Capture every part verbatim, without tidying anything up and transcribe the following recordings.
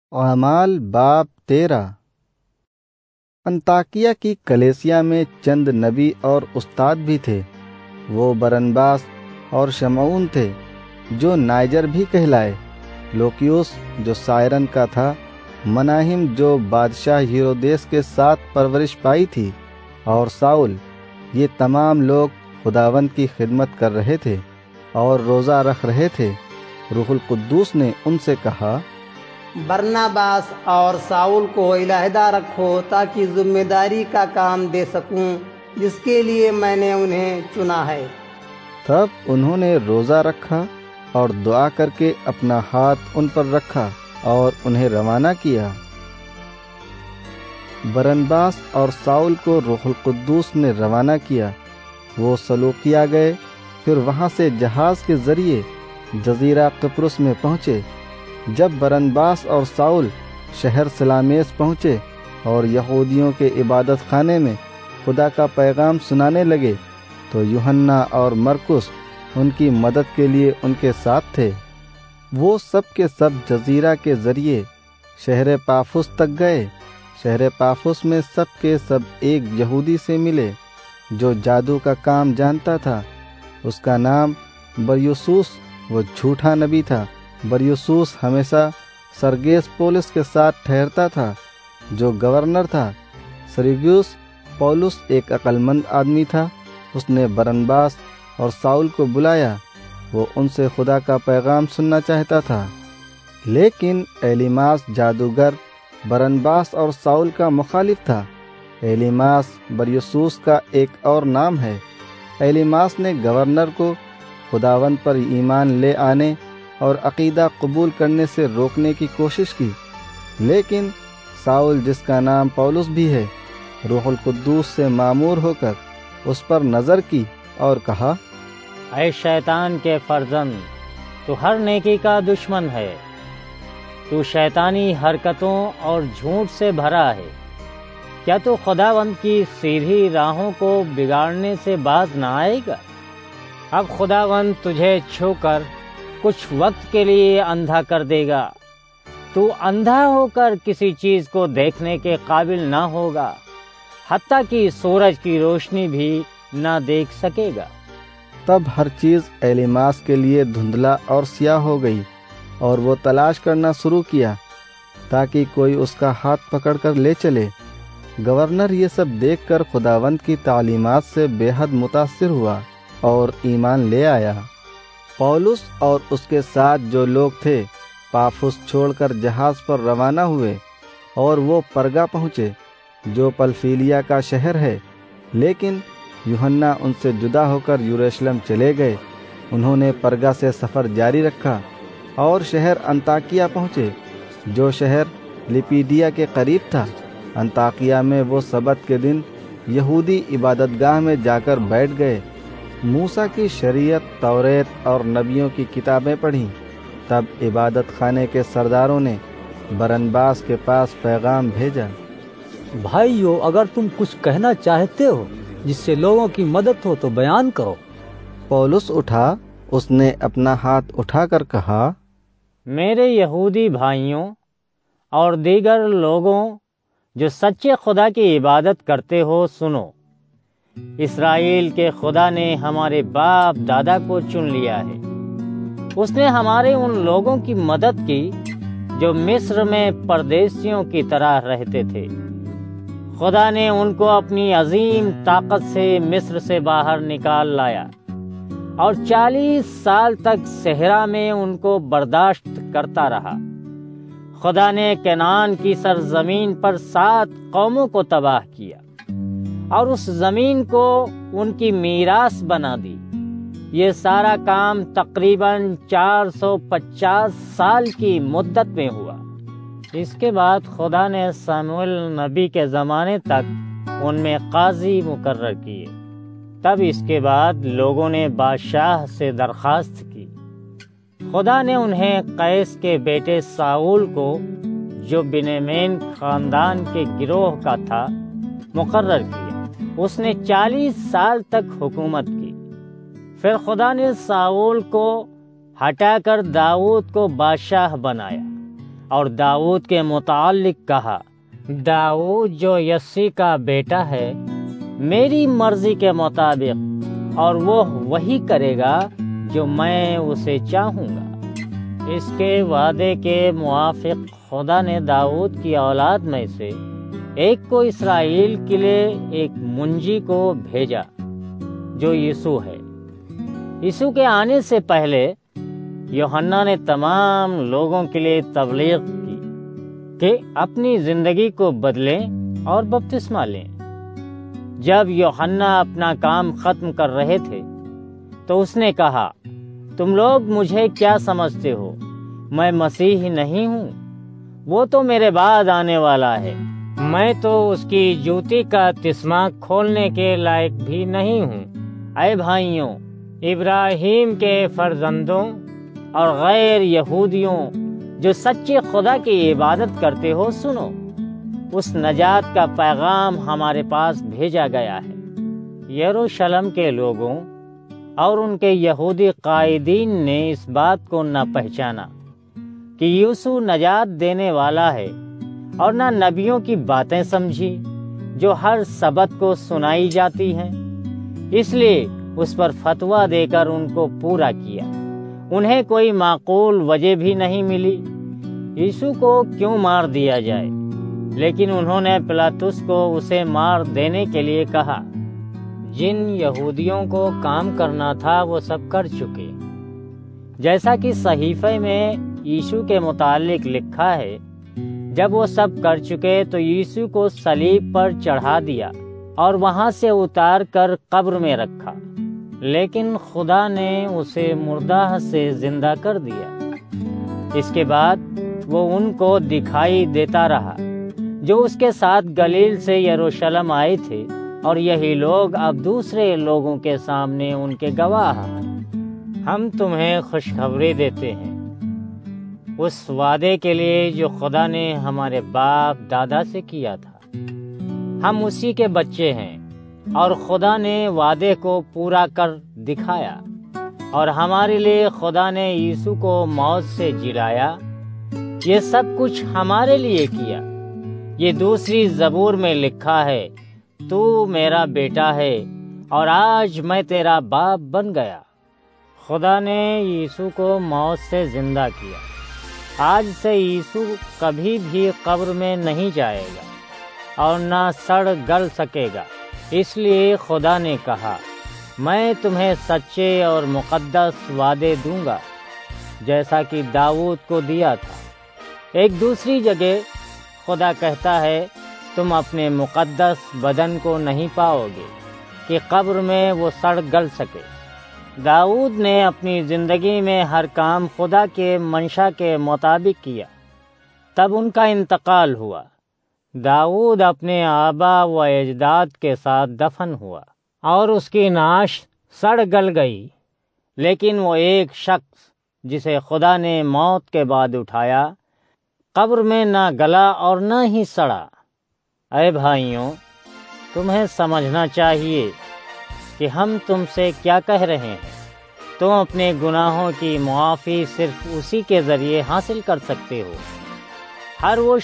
اعمال باب تیرہ۔ انطاکیہ کی کلیسیا میں چند نبی اور استاد بھی تھے۔ وہ برنباس اور شمعون تھے جو نائجر بھی کہلائے، لوکیوس جو سائرن کا تھا، مناہم جو بادشاہ ہیرودیس کے ساتھ پرورش پائی تھی، اور ساؤل۔ یہ تمام لوگ خداوند کی خدمت کر رہے تھے اور روزہ رکھ رہے تھے۔ روح القدس نے ان سے کہا، برناباس اور ساؤل کو علیحدہ رکھو تاکہ ذمہ داری کا کام دے سکوں جس کے لیے میں نے انہیں چنا ہے۔ تب انہوں نے روزہ رکھا اور دعا کر کے اپنا ہاتھ ان پر رکھا اور انہیں روانہ کیا۔ برنباس اور ساؤل کو روح القدس نے روانہ کیا۔ وہ سلوکیہ گئے، پھر وہاں سے جہاز کے ذریعے جزیرہ قبرص میں پہنچے۔ جب برنباس اور ساؤل شہر سلامیس پہنچے اور یہودیوں کے عبادت خانے میں خدا کا پیغام سنانے لگے تو یوحنا اور مرکس ان کی مدد کے لیے ان کے ساتھ تھے۔ وہ سب کے سب جزیرہ کے ذریعے شہر پافس تک گئے۔ شہر پافس میں سب کے سب ایک یہودی سے ملے جو جادو کا کام جانتا تھا۔ اس کا نام بریوسوس، وہ جھوٹا نبی تھا۔ بریوسوس ہمیشہ سرگیس پولس کے ساتھ ٹھہرتا تھا جو گورنر تھا۔ سرگیوس پولس ایک عقل مند آدمی تھا۔ اس نے برنباس اور ساؤل کو بلایا۔ وہ ان سے خدا کا پیغام سننا چاہتا تھا، لیکن ایلیماس جادوگر برنباس اور ساؤل کا مخالف تھا۔ ایلیماس بریوسوس کا ایک اور نام ہے۔ ایلیماس نے گورنر کو خداوند پر ایمان لے آنے اور عقیدہ قبول کرنے سے روکنے کی کوشش کی، لیکن ساؤل، جس کا نام پولس بھی ہے، روح القدس سے معمور ہو کر اس پر نظر کی اور کہا، اے شیطان کے فرزند، تو ہر نیکی کا دشمن ہے۔ تو شیطانی حرکتوں اور جھوٹ سے بھرا ہے۔ کیا تو خداوند کی سیدھی راہوں کو بگاڑنے سے باز نہ آئے گا؟ اب خداوند تجھے چھو کر کچھ وقت کے لیے اندھا کر دے گا۔ تو اندھا ہو کر کسی چیز کو دیکھنے کے قابل نہ ہوگا، حتیٰ کہ سورج کی روشنی بھی نہ دیکھ سکے گا۔ تب ہر چیز ایلیماس کے لیے دھندلا اور سیاہ ہو گئی، اور وہ تلاش کرنا شروع کیا تاکہ کوئی اس کا ہاتھ پکڑ کر لے چلے۔ گورنر یہ سب دیکھ کر خداوند کی تعلیمات سے بے حد متاثر ہوا اور ایمان لے آیا۔ پولس اور اس کے ساتھ جو لوگ تھے پافس چھوڑ کر جہاز پر روانہ ہوئے، اور وہ پرگا پہنچے جو پلفیلیا کا شہر ہے، لیکن یوحنا ان سے جدا ہو کر یروشلم چلے گئے۔ انہوں نے پرگا سے سفر جاری رکھا اور شہر انطاکیہ پہنچے جو شہر لپیڈیا کے قریب تھا۔ انطاکیہ میں وہ سبت کے دن یہودی عبادت گاہ میں جا کر بیٹھ گئے، موسیٰ کی شریعت، توریت اور نبیوں کی کتابیں پڑھیں۔ تب عبادت خانے کے سرداروں نے برنباس کے پاس پیغام بھیجا، بھائیو، اگر تم کچھ کہنا چاہتے ہو جس سے لوگوں کی مدد ہو تو بیان کرو۔ پولس اٹھا، اس نے اپنا ہاتھ اٹھا کر کہا، میرے یہودی بھائیوں اور دیگر لوگوں جو سچے خدا کی عبادت کرتے ہو، سنو۔ اسرائیل کے خدا نے ہمارے باپ دادا کو چن لیا ہے۔ اس نے ہمارے ان لوگوں کی مدد کی جو مصر میں پردیسیوں کی طرح رہتے تھے۔ خدا نے ان کو اپنی عظیم طاقت سے مصر سے باہر نکال لایا اور چالیس سال تک صحرا میں ان کو برداشت کرتا رہا۔ خدا نے کنعان کی سرزمین پر سات قوموں کو تباہ کیا اور اس زمین کو ان کی میراث بنا دی۔ یہ سارا کام تقریباً چار سو پچاس سال کی مدت میں ہوا۔ اس کے بعد خدا نے سموئیل نبی کے زمانے تک ان میں قاضی مقرر کیے۔ تب اس کے بعد لوگوں نے بادشاہ سے درخواست کی۔ خدا نے انہیں قیس کے بیٹے ساؤل کو، جو بنیامین خاندان کے گروہ کا تھا، مقرر کیا۔ اس نے چالیس سال تک حکومت کی۔ پھر خدا نے ساؤل کو ہٹا کر داؤد کو بادشاہ بنایا اور داؤد کے متعلق کہا، داؤد جو یسی کا بیٹا ہے میری مرضی کے مطابق، اور وہ وہی کرے گا جو میں اسے چاہوں گا۔ اس کے وعدے کے موافق خدا نے داؤد کی اولاد میں سے ایک کو اسرائیل کے لیے ایک منجی کو بھیجا جو یسوع ہے۔ یسوع کے آنے سے پہلے یوحنا نے تمام لوگوں کے لیے تبلیغ کی کہ اپنی زندگی کو بدلیں اور بپتسمہ لیں۔ جب یوحنا اپنا کام ختم کر رہے تھے تو اس نے کہا، تم لوگ مجھے کیا سمجھتے ہو؟ میں مسیح نہیں ہوں، وہ تو میرے بعد آنے والا ہے، میں تو اس کی جوتی کا تسمہ کھولنے کے لائق بھی نہیں ہوں۔ اے بھائیوں، ابراہیم کے فرزندوں اور غیر یہودیوں جو سچے خدا کی عبادت کرتے ہو، سنو، اس نجات کا پیغام ہمارے پاس بھیجا گیا ہے۔ یروشلم کے لوگوں اور ان کے یہودی قائدین نے اس بات کو نہ پہچانا کہ یسوع نجات دینے والا ہے، اور نہ نبیوں کی باتیں سمجھی جو ہر سبت کو سنائی جاتی ہیں۔ اس لیے اس پر فتویٰ دے کر ان کو پورا کیا۔ انہیں کوئی معقول وجہ بھی نہیں ملی یسوع کو کیوں مار دیا جائے، لیکن انہوں نے پلاطس کو اسے مار دینے کے لیے کہا۔ جن یہودیوں کو کام کرنا تھا وہ سب کر چکے، جیسا کہ صحیفے میں یسوع کے متعلق لکھا ہے، جب وہ سب کر چکے تو یسوع کو صلیب پر چڑھا دیا اور وہاں سے اتار کر قبر میں رکھا، لیکن خدا نے اسے مردہ سے زندہ کر دیا۔ اس کے بعد وہ ان کو دکھائی دیتا رہا جو اس کے ساتھ گلیل سے یروشلم آئے تھے، اور یہی لوگ اب دوسرے لوگوں کے سامنے ان کے گواہ ہیں۔ ہم تمہیں خوشخبری دیتے ہیں اس وعدے کے لیے جو خدا نے ہمارے باپ دادا سے کیا تھا۔ ہم اسی کے بچے ہیں، اور خدا نے وعدے کو پورا کر دکھایا، اور ہمارے لیے خدا نے یسوع کو موت سے جلایا۔ یہ سب کچھ ہمارے لیے کیا۔ یہ دوسری زبور میں لکھا ہے، تو میرا بیٹا ہے اور آج میں تیرا باپ بن گیا۔ خدا نے یسوع کو موت سے زندہ کیا۔ آج سے یسوع کبھی بھی قبر میں نہیں جائے گا اور نہ سڑ گل سکے گا۔ اس لیے خدا نے کہا، میں تمہیں سچے اور مقدس وعدے دوں گا، جیسا کہ داؤد کو دیا تھا۔ ایک دوسری جگہ خدا کہتا ہے، تم اپنے مقدس بدن کو نہیں پاؤ گے کہ قبر میں وہ سڑ گل سکے۔ داؤد نے اپنی زندگی میں ہر کام خدا کے منشا کے مطابق کیا، تب ان کا انتقال ہوا۔ داؤد اپنے آبا و اجداد کے ساتھ دفن ہوا اور اس کی نعش سڑ گل گئی، لیکن وہ ایک شخص جسے خدا نے موت کے بعد اٹھایا، قبر میں نہ گلا اور نہ ہی سڑا۔ اے بھائیوں، تمہیں سمجھنا چاہیے کہ ہم تم سے کیا کہہ رہے ہیں۔ تم اپنے گناہوں کی معافی صرف اسی کے ذریعے حاصل کر سکتے ہو۔ ہر وہ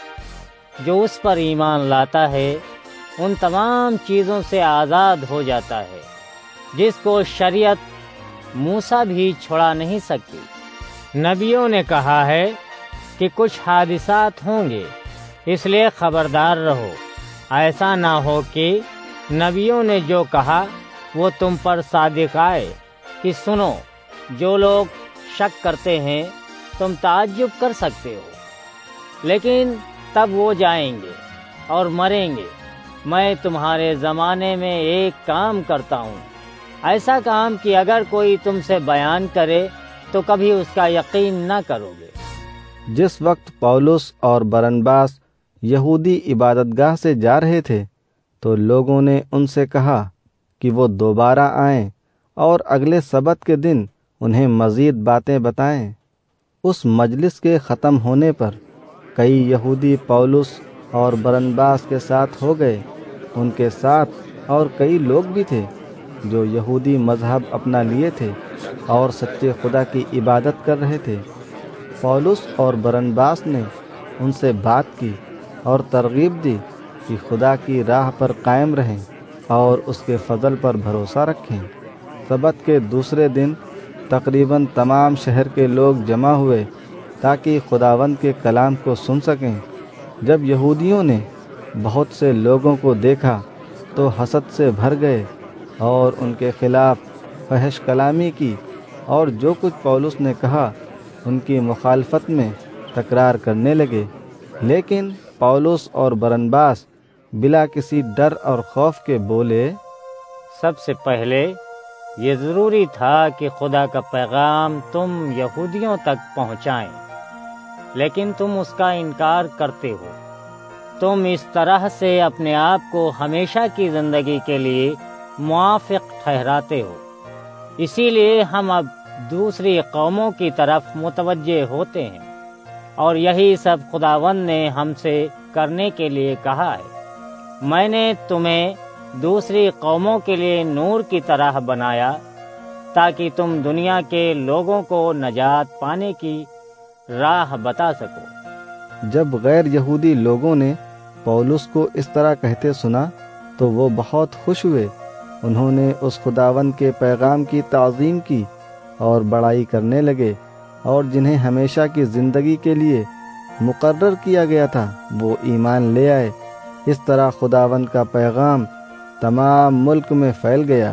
شخص جو اس پر ایمان لاتا ہے ان تمام چیزوں سے آزاد ہو جاتا ہے جس کو شریعت موسیٰ بھی چھڑا نہیں سکتی۔ نبیوں نے کہا ہے کہ کچھ حادثات ہوں گے، اس لیے خبردار رہو، ایسا نہ ہو کہ نبیوں نے جو کہا وہ تم پر صادق آئے۔ کہ سنو، جو لوگ شک کرتے ہیں تم تعجب کر سکتے ہو، لیکن تب وہ جائیں گے اور مریں گے۔ میں تمہارے زمانے میں ایک کام کرتا ہوں، ایسا کام کہ اگر کوئی تم سے بیان کرے تو کبھی اس کا یقین نہ کرو گے۔ جس وقت پولس اور برنباس یہودی عبادت گاہ سے جا رہے تھے تو لوگوں نے ان سے کہا کہ وہ دوبارہ آئیں اور اگلے سبت کے دن انہیں مزید باتیں بتائیں۔ اس مجلس کے ختم ہونے پر کئی یہودی پولس اور برنباس کے ساتھ ہو گئے۔ ان کے ساتھ اور کئی لوگ بھی تھے جو یہودی مذہب اپنا لیے تھے اور سچے خدا کی عبادت کر رہے تھے۔ پولس اور برنباس نے ان سے بات کی اور ترغیب دی کہ خدا کی راہ پر قائم رہیں اور اس کے فضل پر بھروسہ رکھیں۔ سبت کے دوسرے دن تقریباً تمام شہر کے لوگ جمع ہوئے تاکہ خداوند کے کلام کو سن سکیں۔ جب یہودیوں نے بہت سے لوگوں کو دیکھا تو حسد سے بھر گئے اور ان کے خلاف فحش کلامی کی، اور جو کچھ پولس نے کہا ان کی مخالفت میں تکرار کرنے لگے۔ لیکن پولس اور برنباس بلا کسی ڈر اور خوف کے بولے، سب سے پہلے یہ ضروری تھا کہ خدا کا پیغام تم یہودیوں تک پہنچائیں، لیکن تم اس کا انکار کرتے ہو۔ تم اس طرح سے اپنے آپ کو ہمیشہ کی زندگی کے لیے موافق ٹھہراتے ہو۔ اسی لیے ہم اب دوسری قوموں کی طرف متوجہ ہوتے ہیں، اور یہی سب خداوند نے ہم سے کرنے کے لیے کہا ہے۔ میں نے تمہیں دوسری قوموں کے لیے نور کی طرح بنایا تاکہ تم دنیا کے لوگوں کو نجات پانے کی راہ بتا سکو۔ جب غیر یہودی لوگوں نے پولس کو اس طرح کہتے سنا تو وہ بہت خوش ہوئے۔ انہوں نے اس خداوند کے پیغام کی تعظیم کی اور بڑائی کرنے لگے، اور جنہیں ہمیشہ کی زندگی کے لیے مقرر کیا گیا تھا وہ ایمان لے آئے۔ اس طرح خداوند کا پیغام تمام ملک میں پھیل گیا۔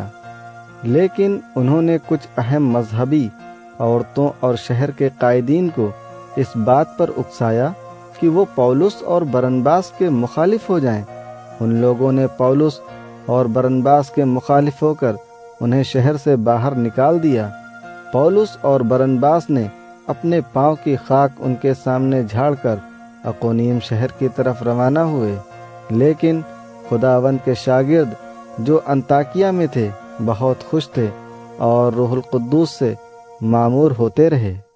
لیکن انہوں نے کچھ اہم مذہبی عورتوں اور شہر کے قائدین کو اس بات پر اکسایا کہ وہ پولس اور برنباس کے مخالف ہو جائیں۔ ان لوگوں نے پولس اور برنباس کے مخالف ہو کر انہیں شہر سے باہر نکال دیا۔ پولس اور برنباس نے اپنے پاؤں کی خاک ان کے سامنے جھاڑ کر اقونیم شہر کی طرف روانہ ہوئے۔ لیکن خداوند کے شاگرد جو انطاکیہ میں تھے بہت خوش تھے اور روح القدس سے معمور ہوتے رہے۔